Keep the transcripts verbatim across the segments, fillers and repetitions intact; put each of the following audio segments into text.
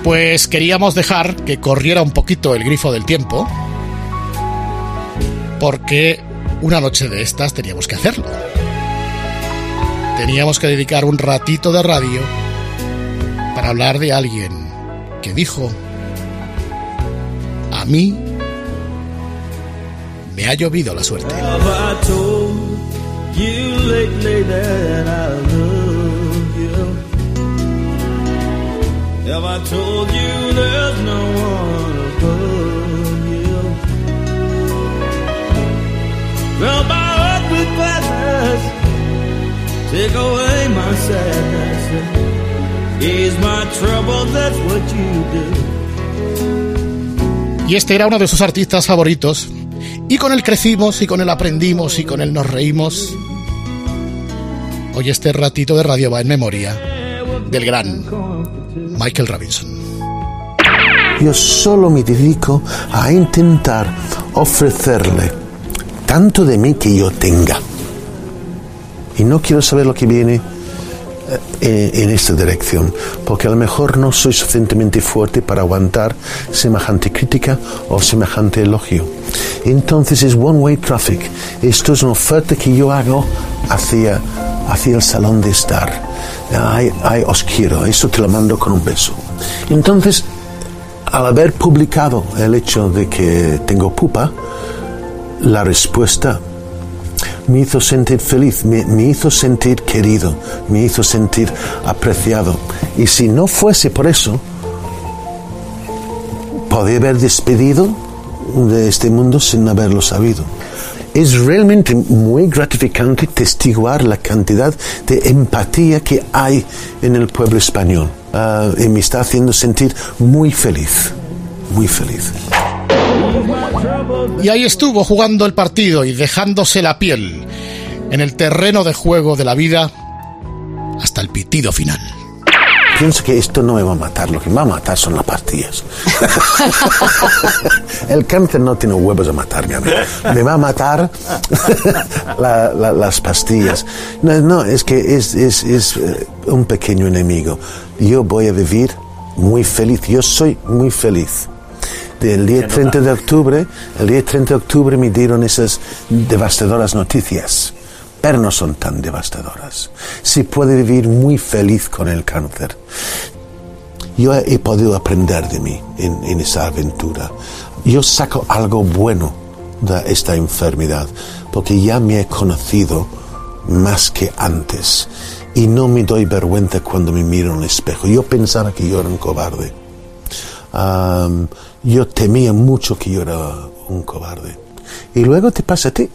Pues queríamos dejar que corriera un poquito el grifo del tiempo, porque una noche de estas teníamos que hacerlo. Teníamos que dedicar un ratito de radio para hablar de alguien que dijo: a mí me ha llovido la suerte. Have I told you there's no one above you? Well, my heart with gladness, take away my sadness, ease my trouble, that's what you do. Y este era uno de sus artistas favoritos, y con él crecimos, y con él aprendimos, y con él nos reímos. Hoy este ratito de radio va en memoria del gran Michael Robinson. Yo solo me dedico a intentar ofrecerle tanto de mí que yo tenga. Y no quiero saber lo que viene en, en esta dirección, porque a lo mejor no soy suficientemente fuerte para aguantar semejante crítica o semejante elogio. Entonces es one way traffic. Esto es una oferta que yo hago hacia, hacia el salón de estar. Ay, ay, os quiero, eso te lo mando con un beso. Entonces, al haber publicado el hecho de que tengo pupa, la respuesta me hizo sentir feliz, me, me hizo sentir querido, me hizo sentir apreciado. Y si no fuese por eso, podría haber despedido de este mundo sin haberlo sabido. Es realmente muy gratificante testiguar la cantidad de empatía que hay en el pueblo español. Uh, y me está haciendo sentir muy feliz, muy feliz. Y ahí estuvo jugando el partido y dejándose la piel en el terreno de juego de la vida hasta el pitido final. Pienso que esto no me va a matar, lo que me va a matar son las pastillas. El cáncer no tiene huevos a matarme a mí. Me va a matar la, la, las pastillas. No, no, es que es, es, es un pequeño enemigo. Yo voy a vivir muy feliz, yo soy muy feliz. El día treinta de octubre, el día treinta de octubre me dieron esas devastadoras noticias. Pero no son tan devastadoras. Se puede vivir muy feliz con el cáncer. Yo he podido aprender de mí en, en esa aventura. Yo saco algo bueno de esta enfermedad, porque ya me he conocido más que antes. Y no me doy vergüenza cuando me miro en el espejo. Yo pensaba que yo era un cobarde. Um, yo temía mucho que yo era un cobarde. Y luego te pasa a ti.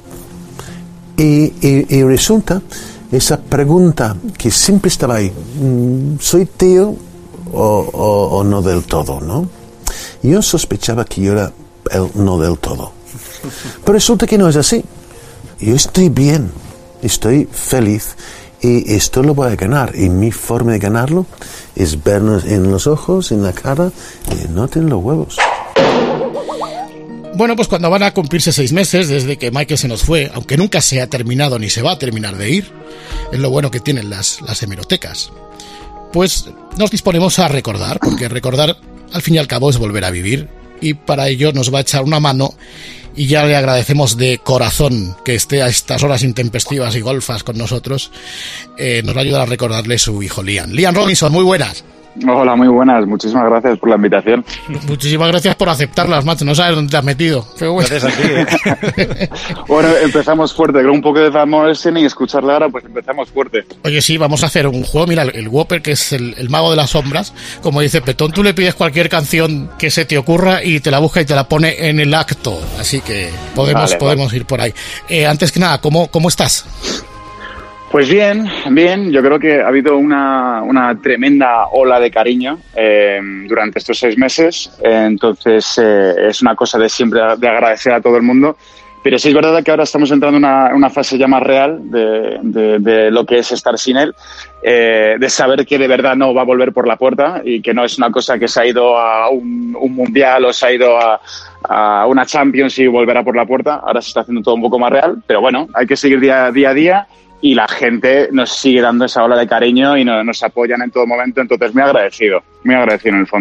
Y, y, y resulta esa pregunta que siempre estaba ahí: ¿soy tío o, o, o no del todo? ¿No? Yo sospechaba que yo era el no del todo, pero resulta que no es así. Yo estoy bien, estoy feliz, y esto lo voy a ganar, y mi forma de ganarlo es vernos en los ojos, en la cara, y no tener los huevos. Bueno, pues cuando van a cumplirse seis meses desde que Michael se nos fue, aunque nunca se ha terminado ni se va a terminar de ir, es lo bueno que tienen las, las hemerotecas, pues nos disponemos a recordar, porque recordar al fin y al cabo es volver a vivir, y para ello nos va a echar una mano, y ya le agradecemos de corazón que esté a estas horas intempestivas y golfas con nosotros. Eh, nos va a ayudar a recordarle su hijo Liam. Liam Robinson, muy buenas. Hola, muy buenas. Muchísimas gracias por la invitación. Muchísimas gracias por aceptarlas, macho. No sabes dónde te has metido. Pero bueno. Gracias a ti, ¿eh? Bueno, empezamos fuerte. Creo un poco de Van Morrison y escucharla ahora, pues empezamos fuerte. Oye, sí, vamos a hacer un juego. Mira, el, el Whopper, que es el, el mago de las sombras. Como dice Petón, tú le pides cualquier canción que se te ocurra y te la busca y te la pone en el acto. Así que podemos, vale, podemos vale. ir por ahí. Eh, antes que nada, ¿cómo, cómo estás? Pues bien, bien. Yo creo que ha habido una, una tremenda ola de cariño eh, durante estos seis meses. Eh, entonces, eh, es una cosa de siempre de agradecer a todo el mundo. Pero sí es verdad que ahora estamos entrando en una, una fase ya más real de, de, de lo que es estar sin él, eh, de saber que de verdad no va a volver por la puerta y que no es una cosa que se ha ido a un, un mundial o se ha ido a, a una Champions y volverá por la puerta. Ahora se está haciendo todo un poco más real. Pero bueno, hay que seguir día, día a día. Y la gente nos sigue dando esa ola de cariño y nos, nos apoyan en todo momento. Entonces, muy agradecido, muy agradecido en el fondo.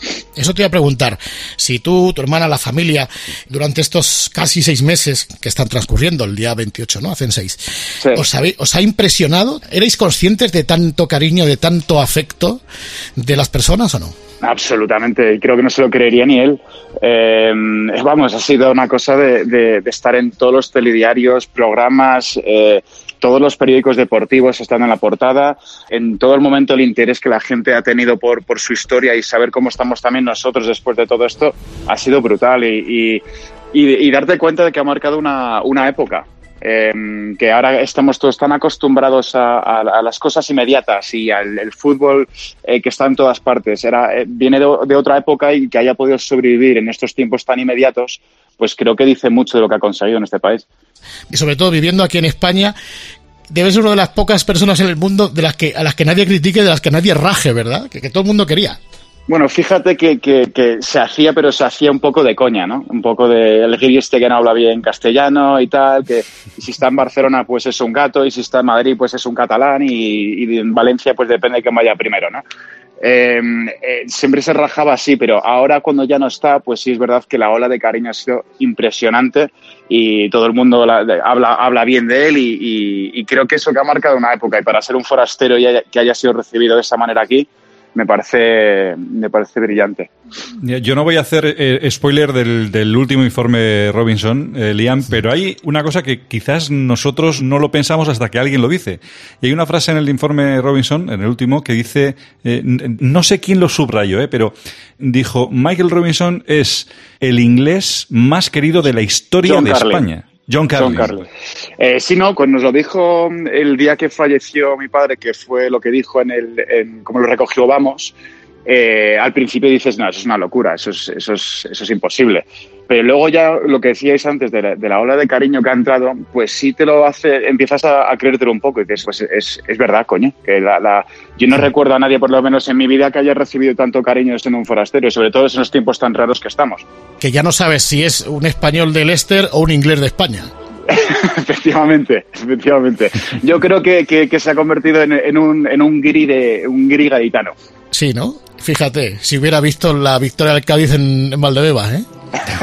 Eso te iba a preguntar, si tú, tu hermana, la familia, durante estos casi seis meses que están transcurriendo, el día veintiocho, ¿no? Hacen seis, sí. ¿os, habéis, ¿os ha impresionado? ¿Erais conscientes de tanto cariño, de tanto afecto de las personas o no? Absolutamente, creo que no se lo creería ni él. Eh, vamos, ha sido una cosa de, de, de estar en todos los telediarios, programas, eh, todos los periódicos deportivos están en la portada. En todo el momento el interés que la gente ha tenido por, por su historia y saber cómo estamos también nosotros después de todo esto ha sido brutal y, y, y, y darte cuenta de que ha marcado una, una época. Eh, que ahora estamos todos tan acostumbrados a, a, a las cosas inmediatas y al el fútbol eh, que está en todas partes. Era, eh, viene de, de otra época y que haya podido sobrevivir en estos tiempos tan inmediatos, pues creo que dice mucho de lo que ha conseguido en este país. Y sobre todo viviendo aquí en España, debe ser una de las pocas personas en el mundo de las que a las que nadie critique, de las que nadie raje, ¿verdad? Que, que todo el mundo quería. Bueno, fíjate que, que, que se hacía, pero se hacía un poco de coña, ¿no? Un poco de el guiri este que no habla bien castellano y tal, que si está en Barcelona pues es un gato y si está en Madrid pues es un catalán y, y en Valencia pues depende de quién vaya primero, ¿no? Eh, eh, siempre se rajaba así, pero ahora cuando ya no está, pues sí es verdad que la ola de cariño ha sido impresionante y todo el mundo la, de, habla, habla bien de él y, y, y creo que eso que ha marcado una época y para ser un forastero y haya, que haya sido recibido de esa manera aquí, me parece me parece brillante. Yo no voy a hacer eh, spoiler del, del último informe Robinson, eh, Liam, pero hay una cosa que quizás nosotros no lo pensamos hasta que alguien lo dice. Y hay una frase en el informe Robinson, en el último, que dice, eh, no sé quién lo subrayó, eh, pero dijo, Michael Robinson es el inglés más querido de la historia John de Carlin. España. John Carlin. John Carlin. Eh, sí, no, pues nos lo dijo el día que falleció mi padre, que fue lo que dijo en el, en, como lo recogió Vamos. Eh, al principio dices, no, eso es una locura, eso es, eso es, eso es imposible. Pero luego ya lo que decíais antes de la, de la ola de cariño que ha entrado, pues sí te lo hace, empiezas a, a creértelo un poco y dices, pues es, es verdad, coño. Que la, la, yo no recuerdo a nadie, por lo menos en mi vida, que haya recibido tanto cariño siendo un forastero, y sobre todo en los tiempos tan raros que estamos. Que ya no sabes si es un español de Leicester o un inglés de España. efectivamente, efectivamente. Yo creo que, que, que se ha convertido en, en un en un guiri de un guiri gaditano. Sí, ¿no? Fíjate, si hubiera visto la victoria del Cádiz en, en Valdebebas, ¿eh?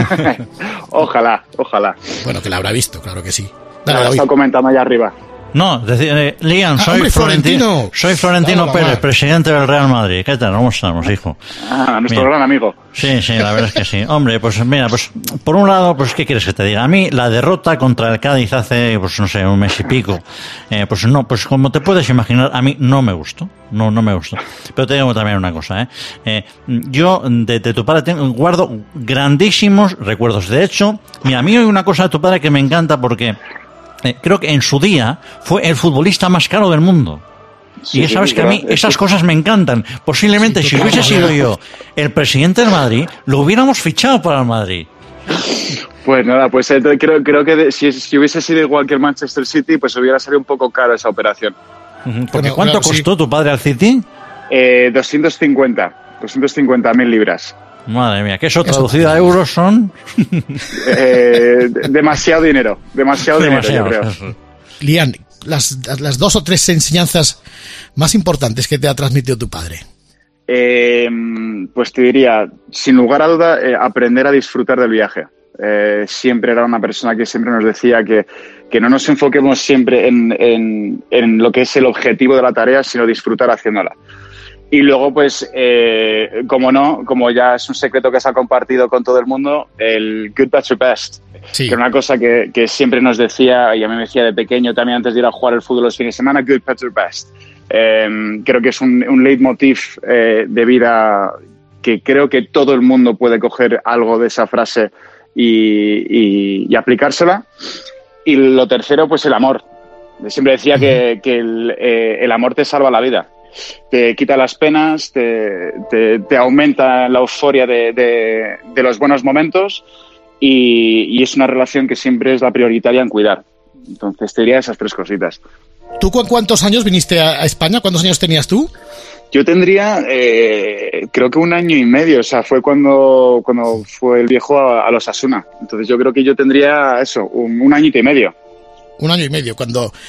Ojalá, ojalá. Bueno, que la habrá visto, claro que sí. Dale, lo está comentando allá arriba. No, decir, eh, Liam, ah, soy hombre, Florentino, Florentino, soy Florentino no, Pérez, mamá. presidente del Real Madrid. ¿Qué tal? ¿Cómo estamos, hijo? Ah, nuestro Bien. gran amigo. Sí, sí, la verdad es que sí. Hombre, pues mira, pues por un lado, pues ¿qué quieres que te diga? A mí la derrota contra el Cádiz hace, pues no sé, un mes y pico, eh, pues no, pues como te puedes imaginar, a mí no me gustó, no, no me gustó. Pero te digo también una cosa, eh, eh yo de, de tu padre tengo, guardo grandísimos recuerdos. De hecho, mira, a mí hay una cosa de tu padre que me encanta porque Eh, creo que en su día fue el futbolista más caro del mundo. Sí, y ya sabes sí, que a mí esas cosas me encantan. Posiblemente sí, si hubiese sido yo el presidente del Madrid, lo hubiéramos fichado para el Madrid. Pues nada, pues eh, creo, creo que de, si, si hubiese sido igual que el Manchester City, pues hubiera salido un poco caro esa operación. Uh-huh. Porque bueno, ¿cuánto claro, costó sí. tu padre al City? Eh, doscientos cincuenta mil libras. Madre mía, que eso traducido a euros son... eh, demasiado dinero, demasiado, demasiado dinero, yo creo. Liam, las, las dos o tres enseñanzas más importantes que te ha transmitido tu padre. Eh, pues te diría, sin lugar a duda, eh, aprender a disfrutar del viaje. Eh, siempre era una persona que siempre nos decía que, que no nos enfoquemos siempre en, en, en lo que es el objetivo de la tarea, sino disfrutar haciéndola. Y luego, pues, eh, como no, como ya es un secreto que se ha compartido con todo el mundo, el good, better, best. Sí. Que era una cosa que, que siempre nos decía, y a mí me decía de pequeño también antes de ir a jugar el fútbol los fines de semana, good, better, best. Eh, creo que es un, un leitmotiv eh, de vida que creo que todo el mundo puede coger algo de esa frase y, y, y aplicársela. Y lo tercero, pues el amor. Siempre decía uh-huh. que, que el, eh, el amor te salva la vida. Te quita las penas, te, te, te aumenta la euforia de, de, de los buenos momentos y, y es una relación que siempre es la prioritaria en cuidar. Entonces te diría esas tres cositas. ¿Tú con cuántos años viniste a España? ¿Cuántos años tenías tú? Yo tendría, eh, creo que un año y medio, o sea, fue cuando, cuando fue el viejo a, a los Osasuna. Entonces yo creo que yo tendría eso, un, un añito y medio. Un año y medio, cuando...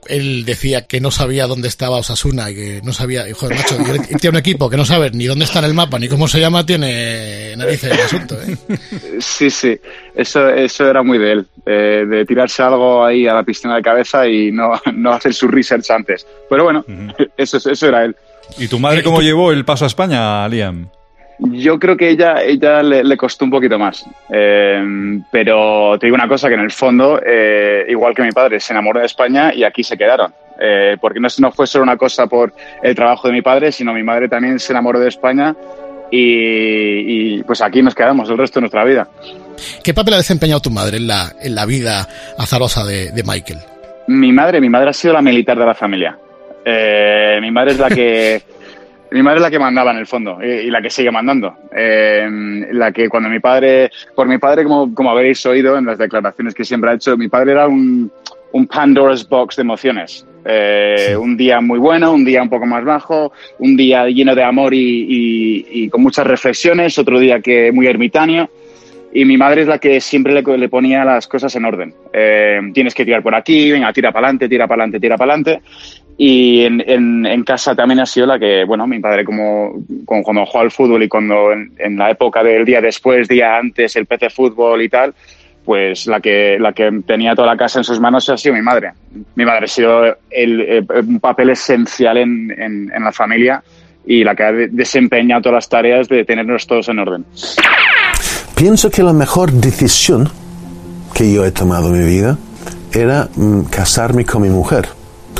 él decía que no sabía dónde estaba Osasuna y que no sabía, y, joder, macho, irte a un equipo que no sabe ni dónde está en el mapa ni cómo se llama, tiene narices el asunto, ¿eh? Sí, sí, eso, eso era muy de él, eh, de tirarse algo ahí a la piscina de cabeza y no, no hacer su research antes. Pero bueno, uh-huh. eso, eso era él. ¿Y tu madre cómo llevó el paso a España, Liam? Yo creo que ella, ella le, le costó un poquito más, eh, pero te digo una cosa, que en el fondo, eh, igual que mi padre, se enamoró de España y aquí se quedaron, eh, porque no, no fue solo una cosa por el trabajo de mi padre, sino mi madre también se enamoró de España y, y pues aquí nos quedamos el resto de nuestra vida. ¿Qué papel ha desempeñado tu madre en la, en la vida azarosa de, de Michael? Mi madre, mi madre ha sido la militar de la familia. Eh, mi madre es la que... Mi madre es la que mandaba en el fondo y, y la que sigue mandando. Eh, la que cuando mi padre, por mi padre, como, como habréis oído en las declaraciones que siempre ha hecho, mi padre era un, un Pandora's Box de emociones. Eh, sí. Un día muy bueno, un día un poco más bajo, un día lleno de amor y, y, y con muchas reflexiones, otro día que muy ermitaño. Y mi madre es la que siempre le, le ponía las cosas en orden. Eh, tienes que tirar por aquí, venga, tira para adelante, tira para adelante, tira para adelante. Y en, en, en casa también ha sido la que, bueno, mi padre como, como cuando jugaba al fútbol y cuando en, en la época del día después, día antes, el P C fútbol y tal, pues la que, la que tenía toda la casa en sus manos ha sido mi madre. Mi madre ha sido el, el, un papel esencial en, en, en la familia y la que ha desempeñado todas las tareas de tenernos todos en orden. Pienso que la mejor decisión que yo he tomado en mi vida era mm, casarme con mi mujer.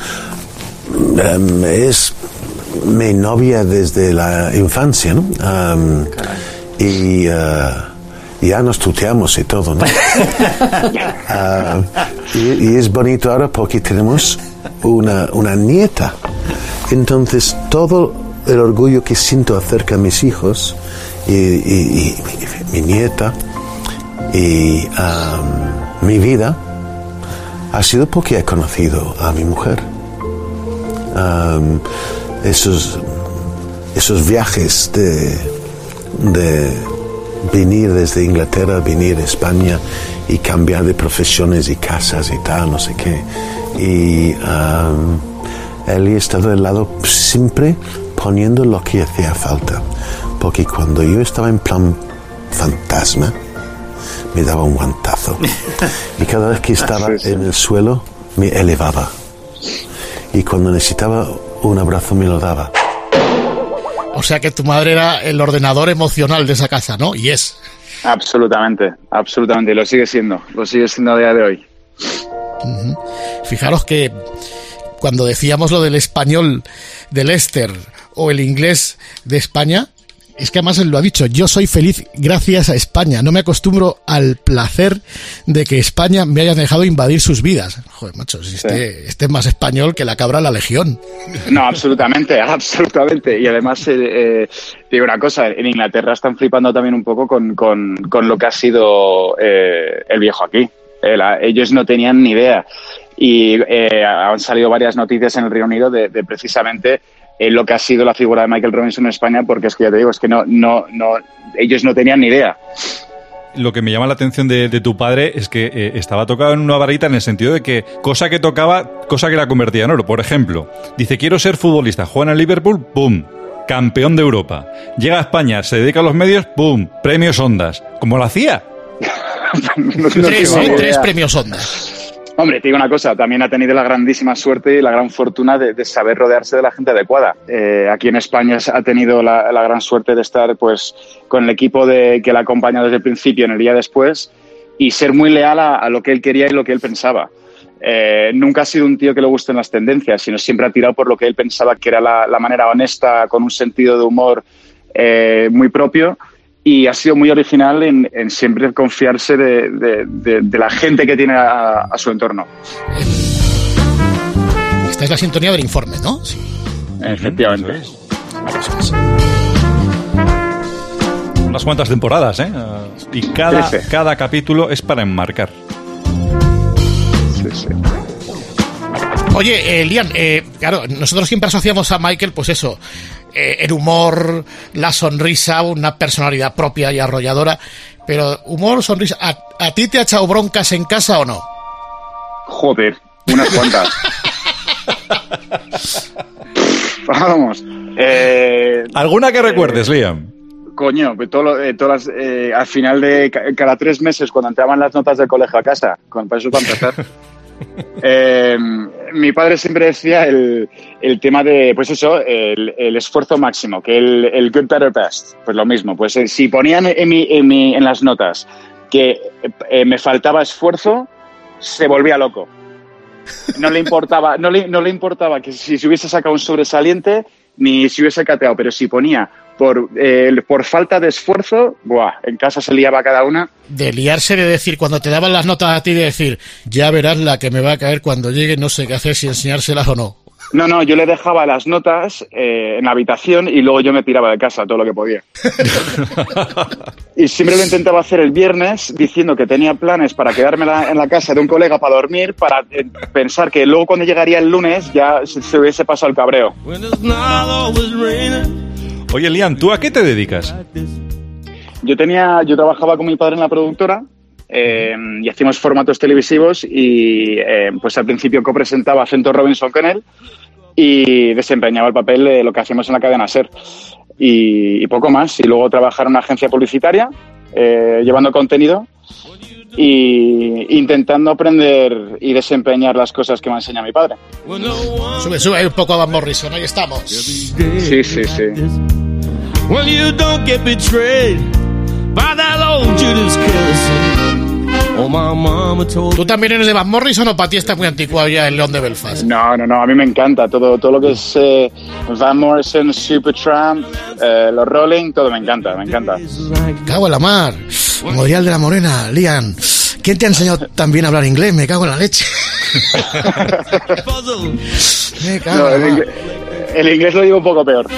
Um, es mi novia desde la infancia, ¿no? Um, y uh, ya nos tuteamos y todo, ¿no? uh, y, y es bonito ahora porque tenemos una, una nieta. Entonces, todo el orgullo que siento acerca de mis hijos y, y, y mi, mi nieta y um, mi vida ha sido porque he conocido a mi mujer. Um, esos esos viajes de de venir desde Inglaterra, venir a España y cambiar de profesiones y casas y tal, no sé qué, y um, él ha estado al lado siempre poniendo lo que hacía falta, porque cuando yo estaba en plan fantasma me daba un guantazo y cada vez que estaba en el suelo me elevaba. Y cuando necesitaba un abrazo me lo daba. O sea que tu madre era el ordenador emocional de esa casa, ¿no? Y es. Absolutamente, absolutamente. Lo sigue siendo. Lo sigue siendo a día de hoy. Uh-huh. Fijaros que cuando decíamos lo del español de Leicester o el inglés de España, es que además él lo ha dicho, yo soy feliz gracias a España, no me acostumbro al placer de que España me haya dejado invadir sus vidas. Joder, macho, si este, sí. este es más español que la cabra de la Legión. No, absolutamente, absolutamente. Y además, eh, eh, digo una cosa, en Inglaterra están flipando también un poco con, con, con lo que ha sido eh, el viejo aquí. Eh, la, ellos no tenían ni idea. Y eh, han salido varias noticias en el Reino Unido de, de precisamente en lo que ha sido la figura de Michael Robinson en España, porque es que ya te digo, es que no, no, no, ellos no tenían ni idea. Lo que me llama la atención de, de tu padre es que eh, estaba tocado en una varita en el sentido de que cosa que tocaba, cosa que la convertía en oro. Por ejemplo, dice, quiero ser futbolista, juega en el Liverpool, ¡pum!, campeón de Europa. Llega a España, se dedica a los medios, ¡pum!, premios Ondas. ¿Cómo lo hacía? no, no tres, eh, tres premios Ondas. Hombre, te digo una cosa, también ha tenido la grandísima suerte y la gran fortuna de, de saber rodearse de la gente adecuada. Eh, aquí en España ha tenido la, la gran suerte de estar pues con el equipo de, que le acompaña desde el principio en el día después y ser muy leal a, a lo que él quería y lo que él pensaba. Eh, nunca ha sido un tío que le gusten las tendencias, sino siempre ha tirado por lo que él pensaba que era la, la manera honesta, con un sentido de humor eh, muy propio. Y ha sido muy original en, en siempre confiarse de, de, de, de la gente que tiene a, a su entorno. Esta es la sintonía del informe, ¿no? Sí. Efectivamente. Unas cuantas temporadas, ¿eh? Y cada, cada capítulo es para enmarcar. Sí, sí. Oye, eh, Liam, eh, claro, nosotros siempre asociamos a Michael, pues eso, eh, el humor, la sonrisa, una personalidad propia y arrolladora, pero humor, sonrisa, ¿a, a ti te ha echado broncas en casa o no? Joder, unas cuantas. Vamos. Eh, ¿Alguna que recuerdes, eh, Liam? Coño, todo lo, eh, todas las, eh, al final de cada tres meses, cuando entraban las notas del colegio a casa, con para eso para empezar, eh, mi padre siempre decía el, el tema de, pues eso, el, el esfuerzo máximo, que el, el good, better, best. Pues lo mismo, pues eh, si ponían en, mi, en, mi, en las notas que eh, me faltaba esfuerzo, se volvía loco. No le importaba, no le, no le importaba que si se hubiese sacado un sobresaliente ni si hubiese cateado, pero si ponía por, eh, por falta de esfuerzo, buah, en casa se liaba cada una. De liarse, de decir, cuando te daban las notas a ti, de decir, ya verás la que me va a caer cuando llegue, no sé qué hacer, si enseñárselas o no. No, no, yo le dejaba las notas eh, en la habitación y luego yo me tiraba de casa todo lo que podía. Y siempre lo intentaba hacer el viernes diciendo que tenía planes para quedarme la, en la casa de un colega para dormir, para eh, pensar que luego cuando llegaría el lunes ya se, se hubiese pasado el cabreo. Oye, Liam, ¿tú a qué te dedicas? Yo tenía, yo trabajaba con mi padre en la productora eh, y hacíamos formatos televisivos y eh, pues al principio copresentaba Acento Robinson con él y desempeñaba el papel de lo que hacíamos en la cadena SER y, y poco más. Y luego trabajar en una agencia publicitaria eh, llevando contenido y intentando aprender y desempeñar las cosas que me enseña mi padre. Sube, sube un poco a Van Morrison, ahí estamos. Sí, sí, sí. Well, you don't get betrayed by that old Judas cousin. Oh, my mama told. ¿Tú también eres de Van Morrison o para ti está muy anticuado ya el León de Belfast? No, no, no, a mí me encanta todo, todo lo que es eh, Van Morrison, Supertramp, eh, los Rolling, todo me encanta, me encanta. Cago en la mar, Memorial de la Morena, Liam. ¿Quién te ha enseñado tan bien a hablar inglés? Me cago en la leche. Me cago No, en el, la mar. inglés, el inglés lo digo un poco peor.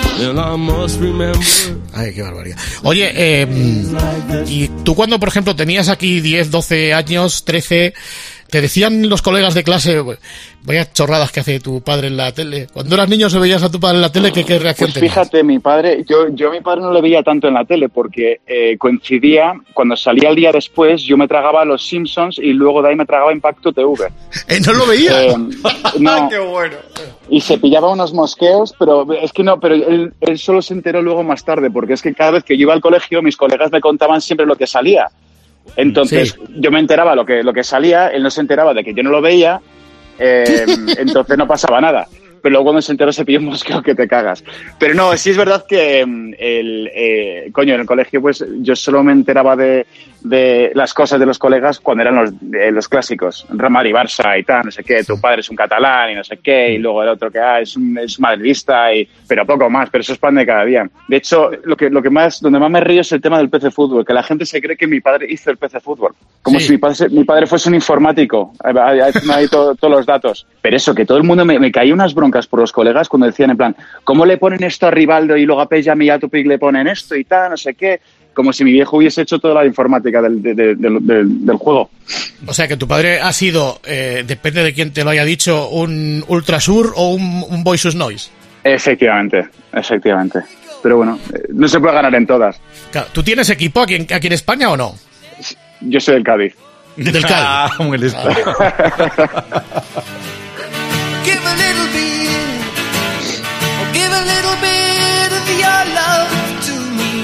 Ay, qué barbaridad. Oye, eh, y tú cuando, por ejemplo, tenías aquí diez, doce años, trece, te decían los colegas de clase, vaya chorradas que hace tu padre en la tele. Cuando eras niño, se veías a tu padre en la tele, ¿qué, qué reacción Pues tenías? fíjate, mi padre, yo, yo a mi padre no le veía tanto en la tele porque eh, coincidía, cuando salía el día después, yo me tragaba Los Simpsons y luego de ahí me tragaba Impacto T V. ¿Eh, ¿No lo veía? Eh, no. ¡Qué bueno! Y se pillaba unos mosqueos, pero es que no, pero él, él solo se enteró luego más tarde, porque es que cada vez que yo iba al colegio, mis colegas me contaban siempre lo que salía. Entonces, sí. Yo me enteraba lo que, lo que salía, él no se enteraba de que yo no lo veía, eh, entonces no pasaba nada. Pero luego cuando se enteró se pilló un mosqueo que te cagas. Pero no, sí es verdad que el, eh, coño, en el colegio pues yo solo me enteraba de, de las cosas de los colegas cuando eran los, eh, los clásicos. Real Madrid, Barça y tal, no sé qué, tu padre es un catalán y no sé qué, y luego el otro que ah, es, un, es madridista, y, pero poco más, pero eso es pan de cada día. De hecho, lo que, lo que más, donde más me río es el tema del P C Fútbol, que la gente se cree que mi padre hizo el P C Fútbol. Como sí. si mi padre, mi padre fuese un informático, ahí, ahí, ahí todo, todos los datos. Pero eso, que todo el mundo me, me caía unas broncas por los colegas cuando decían en plan, ¿cómo le ponen esto a Rivaldo y luego a Pejam y a Topic le ponen esto y tal, no sé qué? Como si mi viejo hubiese hecho toda la informática del, de, de, de, del, del juego. O sea que tu padre ha sido, eh, depende de quién te lo haya dicho, un Ultrasur o un, un Voices Noise. Efectivamente, efectivamente. Pero bueno, no se puede ganar en todas. Claro, ¿tú tienes equipo aquí en, aquí en España o no? Yo soy del Cádiz. Del Cádiz. Ah, muy listo. Give a little bit, oh, give a little bit of your love to me.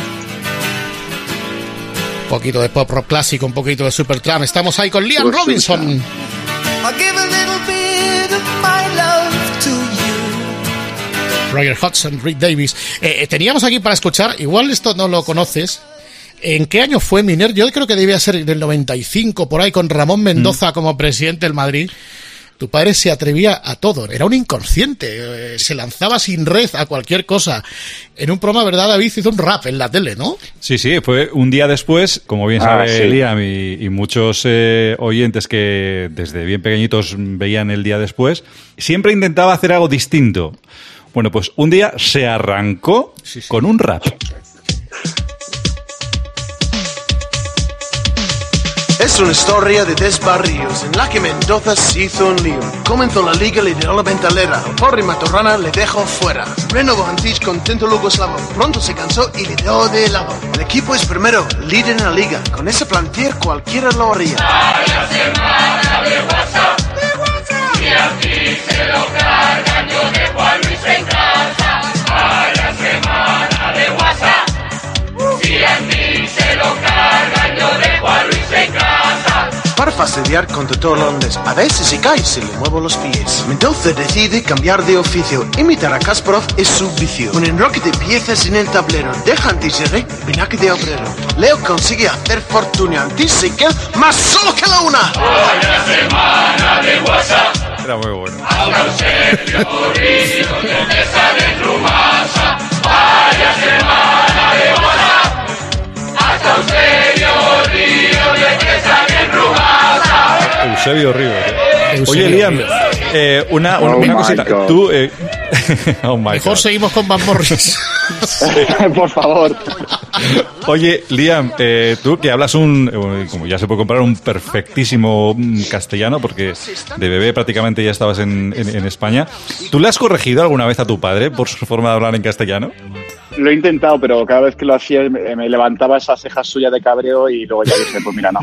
Un poquito de pop rock clásico, un poquito de Supertramp. Estamos ahí con Liam Robinson. I'll give a little bit of my love to you. Roger Hodgson, Rick Davies. Eh, teníamos aquí para escuchar, igual esto no lo conoces. ¿En qué año fue Miner? Yo creo que debía ser en el noventa y cinco, por ahí, con Ramón Mendoza mm. como presidente del Madrid. Tu padre se atrevía a todo, era un inconsciente, eh, se lanzaba sin red a cualquier cosa. En un programa, ¿verdad, David? Hizo un rap en la tele, ¿no? Sí, sí, fue un día después, como bien sabe ah, sí. Liam y, y muchos eh, oyentes que desde bien pequeñitos veían el día después, siempre intentaba hacer algo distinto. Bueno, pues un día se arrancó sí, sí. con un rap. Es una historia de desbarríos en la que Mendoza se hizo un lío. Comenzó la liga, le dio la ventalera. Porri Matorrana le dejó fuera. Renovo Antich contento Lugoslavo. Pronto se cansó y le dio de lado. El equipo es primero, líder en la liga. Con ese plantel cualquiera lo haría. A la semana de WhatsApp, de WhatsApp. Y aquí se lo fastidiar con todo holandés. A veces si cae, se le muevo los pies. Mendoza decide cambiar de oficio. Imitar a Kasparov es su vicio. Un enroque de piezas en el tablero. Deja anti-serré, vinagre de obrero. Leo consigue hacer fortuna anti-sequel, más solo que la una. Vaya semana de WhatsApp. Era muy bueno. Ahora Eusebio Río de Mesa de Trumasa. Vaya semana de WhatsApp. Hasta Eusebio Río de Mesa de Trumasa. Eusebio Río. ¿eh? Eusebio Oye, Liam, Río. eh, una, una, Oh una my cosita. God. Tú, eh, oh my Mejor God. seguimos con Van Morris. Por favor. Oye, Liam, eh, tú que hablas un, eh, como ya se puede comprar, un perfectísimo mm, castellano, porque de bebé prácticamente ya estabas en, en, en España. ¿Tú le has corregido alguna vez a tu padre por su forma de hablar en castellano? Lo he intentado, pero cada vez que lo hacía me, me levantaba esa ceja suya de cabreo y luego ya dije, pues mira, no.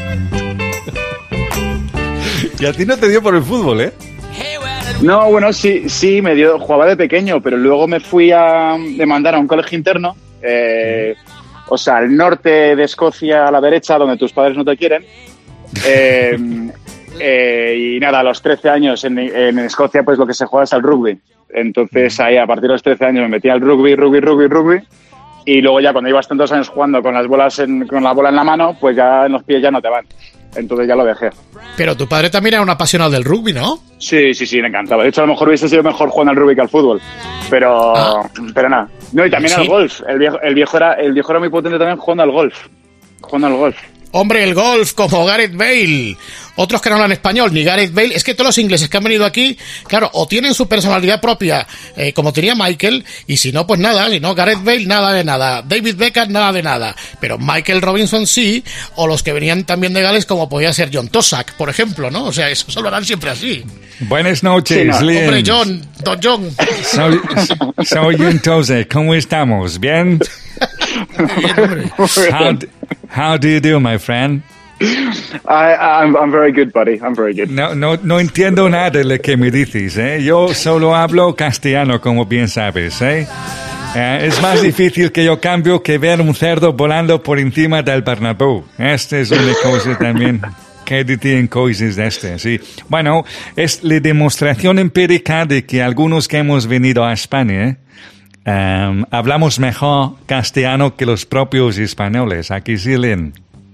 Y a ti no te dio por el fútbol, ¿eh? No, bueno, sí, sí, me dio, jugaba de pequeño, pero luego me fui a me mandaron a un colegio interno, eh, o sea, al norte de Escocia, a la derecha, donde tus padres no te quieren. Eh, eh, y nada, a los trece años en, en Escocia, pues lo que se juega es el rugby. Entonces ahí, a partir de los trece años, me metí al rugby, rugby, rugby, rugby. Y luego ya cuando ibas tantos años jugando con las bolas en, con la bola en la mano, pues ya en los pies ya no te van. Entonces ya lo dejé. Pero tu padre también era un apasionado del rugby, ¿no? Sí, sí, sí, me encantaba. De hecho, a lo mejor hubiese sido mejor jugando al rugby que al fútbol. Pero, Ah. pero nada. No, y también ¿Sí? al golf. El viejo, el viejo era, el viejo era muy potente también jugando al golf. Jugando al golf. Hombre, el golf, como Gareth Bale. Otros que no hablan español, ni Gareth Bale. Es que todos los ingleses que han venido aquí, claro, o tienen su personalidad propia, eh, como tenía Michael, y si no, pues nada, si no, Gareth Bale, nada de nada. David Beckham, nada de nada. Pero Michael Robinson sí, o los que venían también de Gales, como podía ser John Toshack, por ejemplo, ¿no? O sea, eso solo harán siempre así. Buenas noches, Sí, no. Liam. Hombre, John, Don John. Soy, soy entonces, ¿cómo estamos? ¿Bien? How, d- how do you do, my friend? I, I'm, I'm very good, buddy. I'm very good. No, no, no entiendo nada de lo que me dices, ¿eh? Yo solo hablo castellano, como bien sabes, ¿eh? Eh, es más difícil que yo cambio que ver un cerdo volando por encima del Bernabéu. Esta es una cosa también que dicen cosas de este, sí. Bueno, es la demostración empírica de que algunos que hemos venido a España um, hablamos mejor castellano que los propios españoles. Aquí sí, Lynn.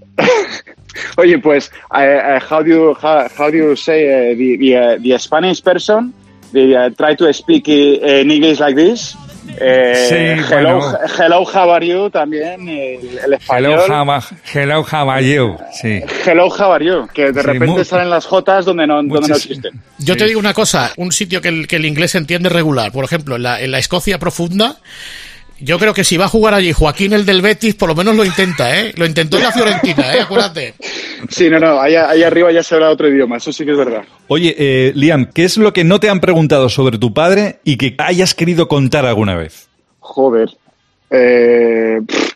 Oye, pues, uh, uh, how do you how, how do you say uh, the the, uh, the Spanish person? The uh, try to speak uh, in English like this. Eh, Sí, hello, bueno. hello, how are you? También el, el español. Hello, how, are- hello, how are you? Sí. Hello, how are you? Que de Sí, repente mu- salen las jotas donde no, donde no Muchis- existen. Yo Sí. te digo una cosa, un sitio que el, que el inglés entiende regular, por ejemplo, en la, en la Escocia profunda, yo creo que si va a jugar allí Joaquín el del Betis, por lo menos lo intenta, ¿eh? Lo intentó en la Fiorentina, ¿eh? Acuérdate. Sí, no, no, ahí, ahí arriba ya se habla otro idioma, eso sí que es verdad. Oye, eh, Liam, ¿qué es lo que no te han preguntado sobre tu padre y que hayas querido contar alguna vez? Joder. Eh, pff.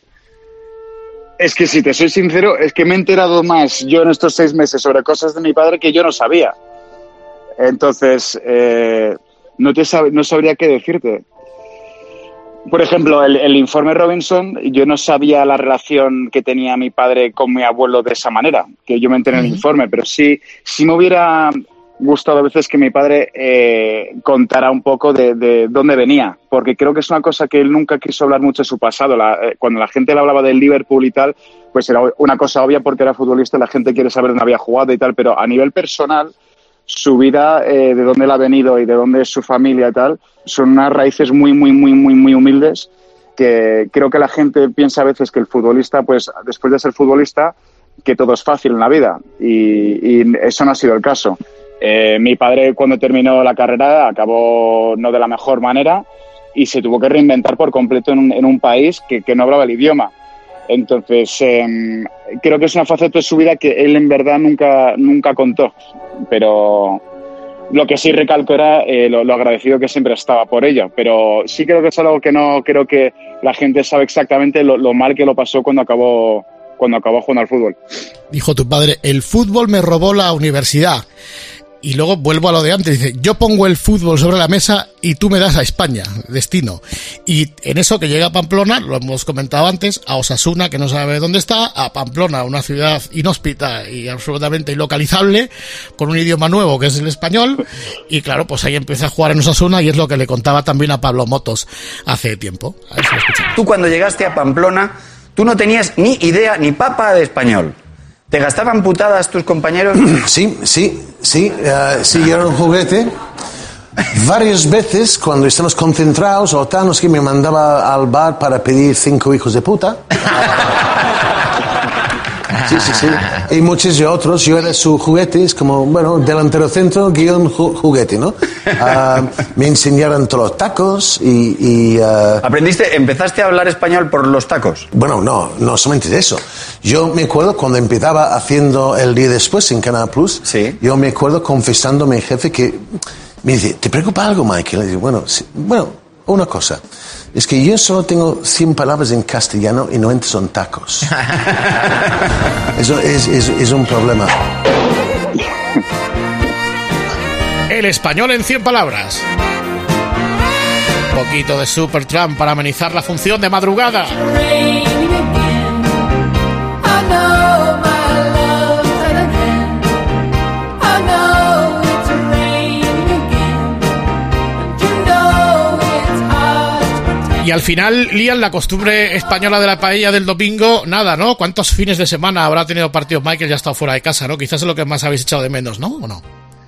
Es que si te soy sincero, es que me he enterado más yo en estos seis meses sobre cosas de mi padre que yo no sabía. Entonces, eh, no, te sab- no sabría qué decirte. Por ejemplo, el, el informe Robinson, yo no sabía la relación que tenía mi padre con mi abuelo de esa manera, que yo me enteré en el informe, pero sí, sí me hubiera gustado a veces que mi padre eh, contara un poco de, de dónde venía, porque creo que es una cosa que él nunca quiso hablar mucho de su pasado. La, eh, cuando la gente le hablaba del Liverpool y tal, pues era una cosa obvia porque era futbolista y la gente quiere saber dónde había jugado y tal, pero a nivel personal, su vida, eh, de dónde él ha venido y de dónde es su familia y tal, son unas raíces muy, muy, muy, muy, muy humildes que creo que la gente piensa a veces que el futbolista, pues después de ser futbolista, que todo es fácil en la vida y, y eso no ha sido el caso. Eh, mi padre cuando terminó la carrera acabó no de la mejor manera y se tuvo que reinventar por completo en un, en un país que, que no hablaba el idioma. Entonces, eh, creo que es una faceta de su vida que él en verdad nunca, nunca contó, pero lo que sí recalco era eh, lo, lo agradecido que siempre estaba por ello, pero sí creo que es algo que no creo que la gente sabe exactamente lo, lo mal que lo pasó cuando acabó, cuando acabó jugando al fútbol. Dijo tu padre, el fútbol me robó la universidad. Y luego vuelvo a lo de antes, dice, yo pongo el fútbol sobre la mesa y tú me das a España, destino. Y en eso que llega a Pamplona, lo hemos comentado antes, a Osasuna, que no sabe dónde está, a Pamplona, una ciudad inhóspita y absolutamente ilocalizable, con un idioma nuevo que es el español, y claro, pues ahí empieza a jugar en Osasuna y es lo que le contaba también a Pablo Motos hace tiempo. A ver si lo escuchamos. Tú cuando llegaste a Pamplona, tú no tenías ni idea ni papa de español. ¿Te gastaban putadas tus compañeros? Sí, sí, sí, uh, sí, yo era un juguete. Varias veces, cuando estamos concentrados o tal, no sé qué, me mandaba al bar para pedir cinco hijos de puta. Sí, sí, sí. Y muchos de otros, yo era su juguete, es como, bueno, delantero centro, guión ju- juguete, ¿no? Uh, me enseñaron todos los tacos y... y uh, ¿Aprendiste, empezaste a hablar español por los tacos? Bueno, no, no solamente de eso. Yo me acuerdo cuando empezaba haciendo El Día Después en Canal Plus, sí. Yo me acuerdo confesando a mi jefe que me dice, ¿te preocupa algo, Michael? Le digo, bueno, sí, bueno, una cosa. Es que yo solo tengo cien palabras en castellano y noventa son tacos. Eso es, es, es un problema. El español en cien palabras. Un poquito de Supertramp para amenizar la función de madrugada. Y al final, Liam, la costumbre española de la paella del domingo, nada, ¿no? ¿Cuántos fines de semana habrá tenido partidos Michael? Ya ha estado fuera de casa, ¿no? Quizás es lo que más habéis echado de menos, ¿no? ¿O no?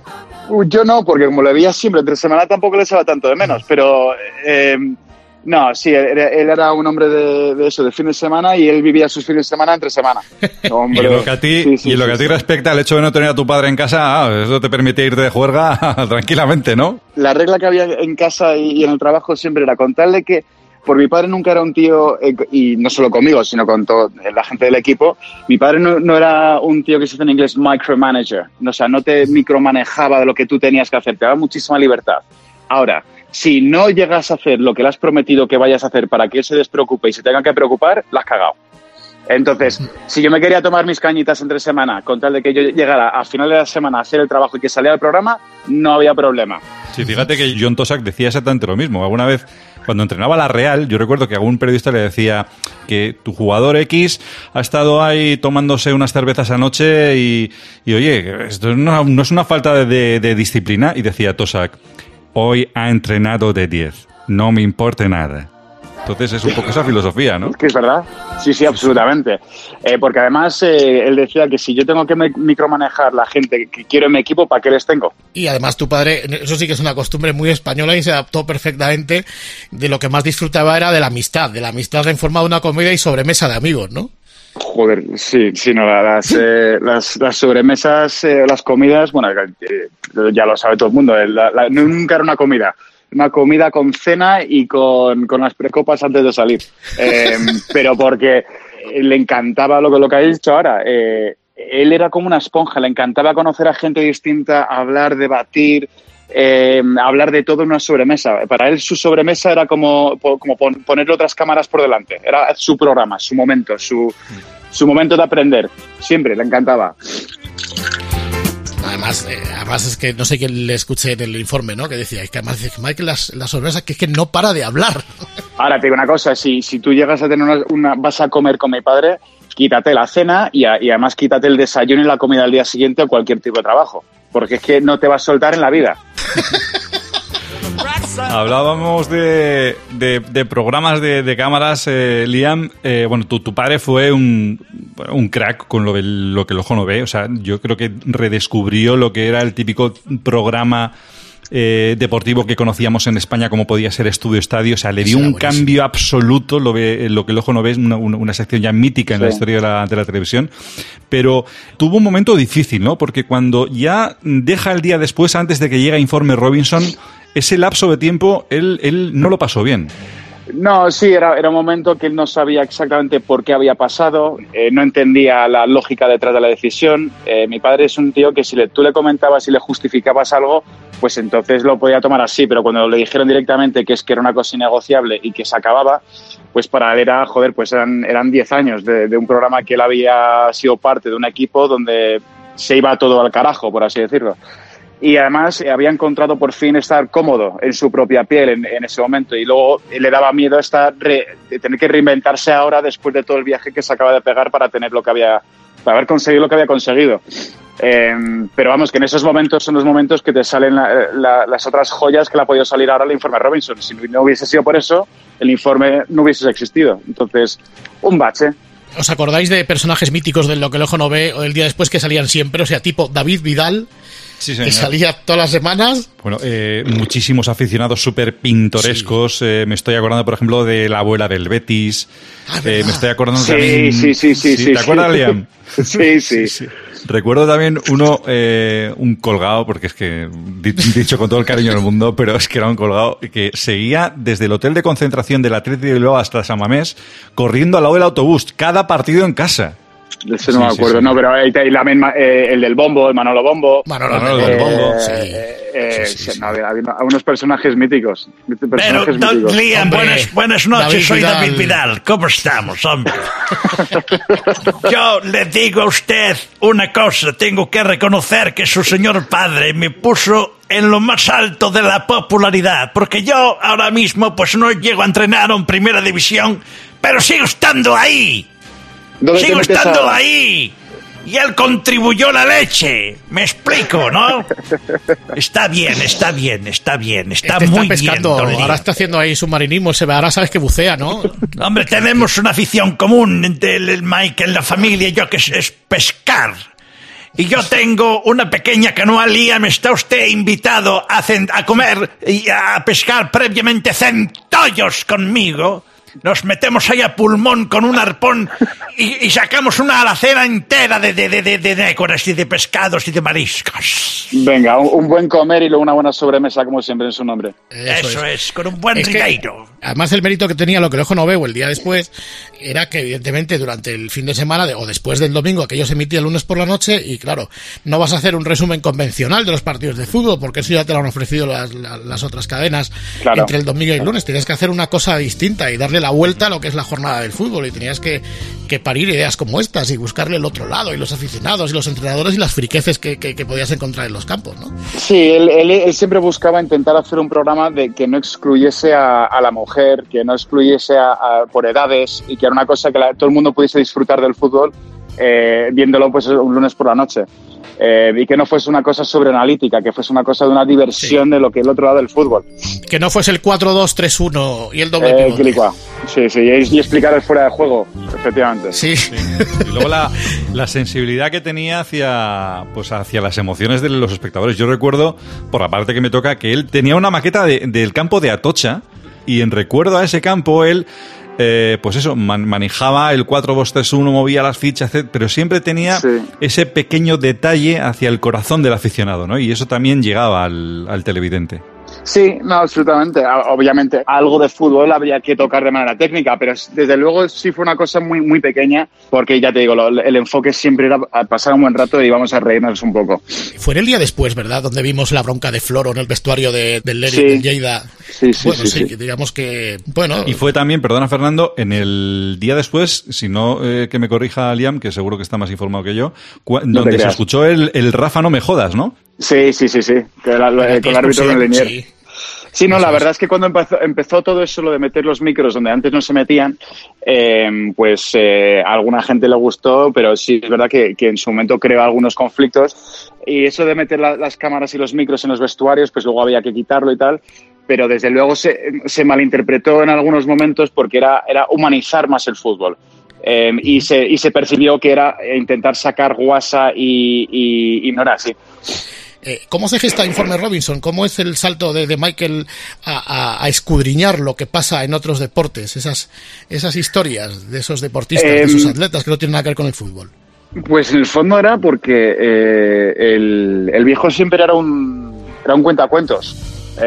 Uh, yo no, porque como lo veía siempre entre semana tampoco le echaba tanto de menos, pero eh, no, sí, él, él era un hombre de, de eso, de fin de semana, y él vivía sus fines de semana entre semana. Hombre, y en lo que a ti, sí, sí, y lo que sí, a ti sí. respecta al hecho de no tener a tu padre en casa, ah, eso te permite irte de juerga tranquilamente, ¿no? La regla que había en casa y, y en el trabajo siempre era contarle que por mi padre nunca era un tío, eh, y no solo conmigo, sino con toda la gente del equipo, mi padre no, no era un tío que se dice en inglés micromanager, o sea, no te micromanejaba de lo que tú tenías que hacer, te daba muchísima libertad. Ahora, si no llegas a hacer lo que le has prometido que vayas a hacer para que él se despreocupe y se tenga que preocupar, la has cagado. Entonces, si yo me quería tomar mis cañitas entre semana con tal de que yo llegara a final de la semana a hacer el trabajo y que saliera el programa, no había problema. Sí, fíjate que John Tosak decía exactamente lo mismo. Alguna vez, cuando entrenaba la Real, yo recuerdo que algún periodista le decía que tu jugador X ha estado ahí tomándose unas cervezas anoche y, y oye, esto no, no es una falta de, de, de disciplina. Y decía Tosak, hoy ha entrenado de diez, no me importa nada. Entonces es un poco esa filosofía, ¿no? Es que es verdad. Sí, sí, absolutamente. Eh, porque además eh, él decía que si yo tengo que me- micromanejar la gente que quiero en mi equipo, ¿para qué les tengo? Y además tu padre, eso sí que es una costumbre muy española y se adaptó perfectamente. De lo que más disfrutaba era de la amistad, de la amistad en forma de una comida y sobremesa de amigos, ¿no? Joder, sí, sí, no, la- las, eh, las, las sobremesas, eh, las comidas, bueno, eh, ya lo sabe todo el mundo, eh, la- la- nunca era una comida. Una comida con cena y con, con las precopas antes de salir. Eh, pero porque le encantaba lo que, lo que habéis dicho ahora. Eh, él era como una esponja, le encantaba conocer a gente distinta, hablar, debatir, eh, hablar de todo en una sobremesa. Para él su sobremesa era como, como pon- ponerle otras cámaras por delante. Era su programa, su momento, su, su momento de aprender. Siempre, le encantaba. Además, eh, además es que no sé quién le escuché en el informe, ¿no? Que decía, es que además dice Michael las, las sobremesas que es que no para de hablar. Ahora te digo una cosa, si, si tú llegas a tener una, una- vas a comer con mi padre, quítate la cena y, a- y además quítate el desayuno y la comida al día siguiente o cualquier tipo de trabajo, porque es que no te vas a soltar en la vida. Hablábamos de, de, de programas de, de cámaras, eh, Liam. Eh, bueno, tu, tu padre fue un, un crack con lo, que- lo que el ojo no ve. O sea, yo creo que redescubrió lo que era el típico programa eh, deportivo que conocíamos en España, como podía ser Estudio Estadio. O sea, le dio Era un buenísimo. cambio absoluto. Lo, ve, lo que el ojo no ve es una, una, una sección ya mítica en la Sí. historia de la, de la televisión. Pero tuvo un momento difícil, ¿no? Porque cuando ya deja el día después, antes de que llegue Informe Robinson, ese lapso de tiempo, él, él no lo pasó bien. No, sí, era, era un momento que él no sabía exactamente por qué había pasado, eh, no entendía la lógica detrás de la decisión. Eh, mi padre es un tío que si le, tú le comentabas y le justificabas algo, pues entonces lo podía tomar así, pero cuando le dijeron directamente que es que era una cosa innegociable y que se acababa, pues para él era, joder, pues eran eran diez años de, de un programa que él había sido parte de un equipo donde se iba todo al carajo, por así decirlo. y además eh, había encontrado por fin estar cómodo en su propia piel en, en ese momento, y luego eh, le daba miedo estar re, de tener que reinventarse ahora después de todo el viaje que se acaba de pegar para tener lo que había, para haber conseguido lo que había conseguido. Eh, pero vamos, que en esos momentos son los momentos que te salen la, la, las otras joyas que le ha podido salir ahora el informe Robinson. Si no hubiese sido por eso, el informe no hubiese existido. Entonces, un bache. ¿Os acordáis de personajes míticos de Lo que el ojo no ve o el día después que salían siempre? O sea, tipo David Vidal, sí, que salía todas las semanas. Bueno, eh, muchísimos aficionados súper pintorescos. Sí. Eh, me estoy acordando, por ejemplo, de la abuela del Betis. Ah, eh, me estoy acordando sí, también... Sí, sí, sí. sí, ¿Te sí, acuerdas, Liam? Sí, sí. sí, sí. Recuerdo también uno, eh, un colgado, porque es que, dicho con todo el cariño del mundo, pero es que era un colgado que seguía desde el hotel de concentración del Athletic de Bilbao hasta San Mamés, corriendo al lado del autobús, cada partido en casa. Ese no sí, me acuerdo, sí, sí. no, pero ahí, ahí la misma, eh, el del Bombo, el Manolo Bombo. Manolo, Manolo del del Bombo, eh, sí. Eh, Sí, sí, sí. No, había, había unos personajes míticos. Personajes Pero, don míticos. Liam, Hombre, buenas, buenas noches, David soy Vidal. David Vidal. ¿Cómo estamos, hombre? Yo le digo a usted una cosa, tengo que reconocer que su señor padre me puso en lo más alto de la popularidad, porque yo ahora mismo pues no llego a entrenar en primera división, pero sigo estando ahí. ¿Dónde te Sigo metes estando ahora? ahí. Y él contribuyó la leche. Me explico, ¿no? Está bien, está bien, está bien, está Este muy está pescando, bien. don Liam. ahora está haciendo ahí submarinismo, se ve, ahora sabes que bucea, ¿no? Hombre, tenemos una afición común entre el, el Mike, en la familia y yo, que es, es pescar. Y yo tengo una pequeña canoa, Liam. Está usted invitado a, cen- a comer y a pescar previamente centollos conmigo. Nos metemos ahí a pulmón con un arpón y, y sacamos una alacena entera de, de, de, de, de nécoras y de pescados y de mariscos. Venga, un, un buen comer y luego una buena sobremesa, como siempre en su nombre. Eso, es. es, con un buen Es que, ribeiro. además, el mérito que tenía Lo que el ojo no ve o el día después era que, evidentemente, durante el fin de semana de, o después del domingo, aquello se emitía el lunes por la noche y, claro, no vas a hacer un resumen convencional de los partidos de fútbol porque eso ya te lo han ofrecido las, las, las otras cadenas Claro. entre el domingo y el lunes. Tenías que hacer una cosa distinta y darle la vuelta a lo que es la jornada del fútbol y tenías que, que parir ideas como estas y buscarle el otro lado y los aficionados y los entrenadores y las friqueces que, que, que podías encontrar en los campos, ¿no? Sí, él, él, él siempre buscaba intentar hacer un programa de que no excluyese a, a la mujer, que no excluyese a, a, por edades y que era una cosa que la, todo el mundo pudiese disfrutar del fútbol eh, viéndolo pues un lunes por la noche. Eh, y que no fuese una cosa sobreanalítica, que fuese una cosa de una diversión sí. de lo que el otro lado del fútbol. Que no fuese el cuatro dos tres uno y el doble eh, pivote. Quilicua. Sí, sí, y, y explicar el fuera de juego, efectivamente. Sí. sí. Y luego la, la sensibilidad que tenía hacia, pues hacia las emociones de los espectadores. Yo recuerdo, por la parte que me toca, que él tenía una maqueta de, del campo de Atocha y en recuerdo a ese campo él... Eh, pues eso, man, manejaba el cuatro dos tres uno, movía las fichas, pero siempre tenía sí. ese pequeño detalle hacia el corazón del aficionado, ¿no? Y eso también llegaba al, al televidente. Sí, no, absolutamente. Obviamente, algo de fútbol habría que tocar de manera técnica, pero desde luego sí fue una cosa muy, muy pequeña, porque ya te digo, lo, el enfoque siempre era pasar un buen rato y vamos a reírnos un poco. Fue en el día después, ¿verdad? Donde vimos la bronca de Floro en el vestuario de, del Leri, sí. del Lleida. Sí, sí, bueno, sí, sí, sí. digamos que, bueno. Y fue también, perdona Fernando, en el día después, si no eh, que me corrija Liam, que seguro que está más informado que yo, cu- no donde se escuchó el, el Rafa no me jodas, ¿no? Sí, sí, sí, sí, que la, la, con el árbitro con el Linier. Sí. Sí, no, la verdad es que cuando empezó, empezó todo eso, lo de meter los micros donde antes no se metían, eh, pues eh, a alguna gente le gustó, pero sí es verdad que, que en su momento creó algunos conflictos. Y eso de meter la, las cámaras y los micros en los vestuarios, pues luego había que quitarlo y tal. Pero desde luego se, se malinterpretó en algunos momentos porque era, era humanizar más el fútbol. Eh, y, se, y se percibió que era intentar sacar guasa y, y, y no era así. Eh, ¿Cómo se gesta Informe Robinson? ¿Cómo es el salto de, de Michael a, a, a escudriñar lo que pasa en otros deportes? Esas, esas historias de esos deportistas, eh, de esos atletas que no tienen nada que ver con el fútbol. Pues en el fondo era porque eh, el, el viejo siempre era un, era un cuentacuentos.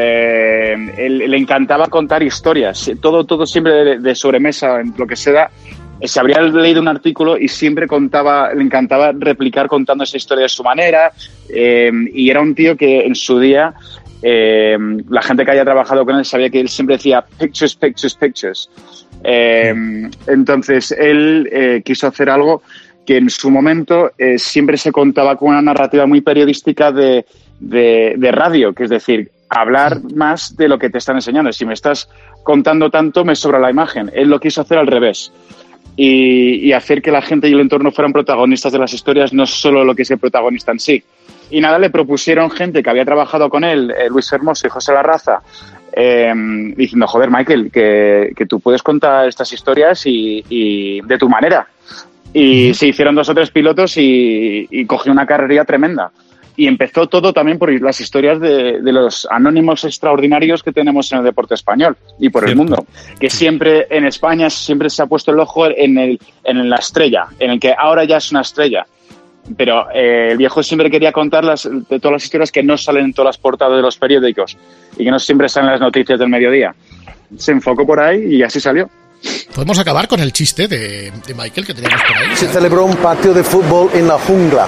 Eh, él, le encantaba contar historias. Todo, todo siempre de, de sobremesa, en lo que se da. Se habría leído un artículo y siempre contaba, le encantaba replicar contando esa historia de su manera, eh, y era un tío que en su día, eh, la gente que haya trabajado con él sabía que él siempre decía pictures, pictures, pictures. Eh, entonces él eh, quiso hacer algo que en su momento eh, siempre se contaba con una narrativa muy periodística de, de, de radio, que es decir, hablar más de lo que te están enseñando. Si me estás contando tanto, me sobra la imagen. Él lo quiso hacer al revés y, y hacer que la gente y el entorno fueran protagonistas de las historias, no solo lo que es el protagonista en sí. Y nada, le propusieron gente que había trabajado con él, eh, Luis Hermoso y José Larraza, eh, diciendo, joder, Michael, que, que tú puedes contar estas historias y, y de tu manera. Y uh-huh. se hicieron dos o tres pilotos y, y cogió una carrería tremenda. Y empezó todo también por las historias de, de los anónimos extraordinarios que tenemos en el deporte español y por Cierto. el mundo. Que siempre en España siempre se ha puesto el ojo en, el, en la estrella, en el que ahora ya es una estrella. Pero eh, el viejo siempre quería contar las, de todas las historias que no salen en todas las portadas de los periódicos y que no siempre salen en las noticias del mediodía. Se enfocó por ahí y así salió. Podemos acabar con el chiste de, de Michael que teníamos por ahí. Se celebró un partido de fútbol en la jungla.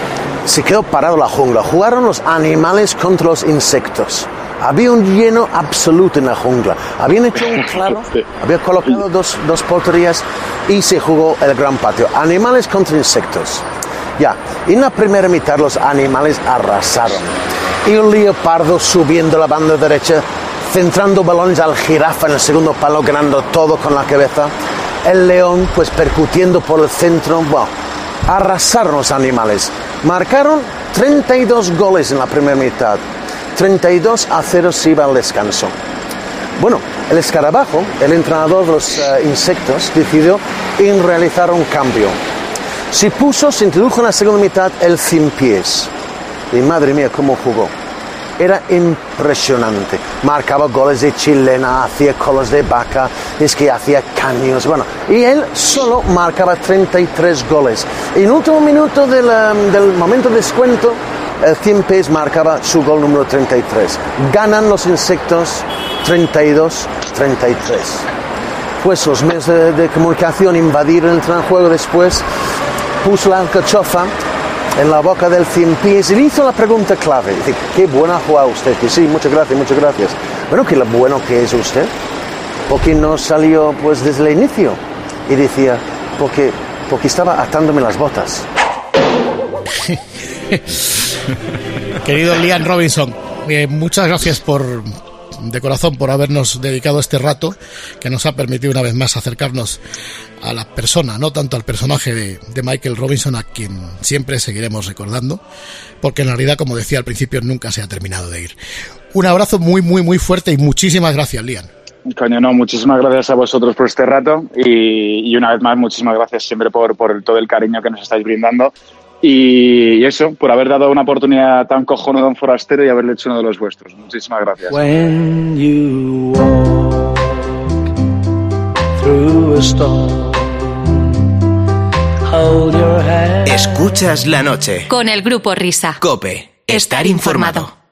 Se quedó parado la jungla. Jugaron los animales contra los insectos. Había un lleno absoluto en la jungla. Habían hecho un claro, había colocado dos, dos porterías y se jugó el gran patio. Animales contra insectos. Ya, en la primera mitad los animales arrasaron. Y un leopardo subiendo la banda derecha, centrando balones al jirafa en el segundo palo, ganando todo con la cabeza. El león, pues percutiendo por el centro. Bueno, arrasaron los animales. Marcaron treinta y dos goles en la primera mitad. treinta y dos a cero se iba al descanso. Bueno, el escarabajo, el entrenador de los uh, insectos, decidió en realizar un cambio. Se puso, se introdujo en la segunda mitad el cien-pies. Y madre mía, cómo jugó. Era impresionante. Marcaba goles de chilena, hacía colos de vaca, es que hacía caños. Bueno, y él solo marcaba treinta y tres goles. Y en el último minuto del, um, del momento de descuento, el cien-pies marcaba su gol número treinta y tres. Ganan los insectos treinta y dos a treinta y tres. Pues los medios de, de comunicación invadieron el terreno de juego después. Puso la alcachofa en la boca del cien-pies y le hizo la pregunta clave. Dice, qué buena ha jugado usted. Que sí, muchas gracias, muchas gracias. Bueno, qué bueno que es usted. Porque no salió pues desde el inicio. Y decía, porque, porque estaba atándome las botas. Querido Liam Robinson, eh, muchas gracias por de corazón por habernos dedicado este rato que nos ha permitido una vez más acercarnos a la persona, no tanto al personaje de, de Michael Robinson, a quien siempre seguiremos recordando, porque en realidad, como decía al principio, nunca se ha terminado de ir. Un abrazo muy, muy, muy fuerte y muchísimas gracias, Liam. Coño, no, muchísimas gracias a vosotros por este rato y, y una vez más, muchísimas gracias siempre por, por el, todo el cariño que nos estáis brindando. Y eso, por haber dado una oportunidad tan cojonuda a un forastero y haberle hecho uno de los vuestros. Muchísimas gracias. When you walk through a storm, hold your hand. Escuchas la noche. Con el Grupo Risa. COPE. Estar informado.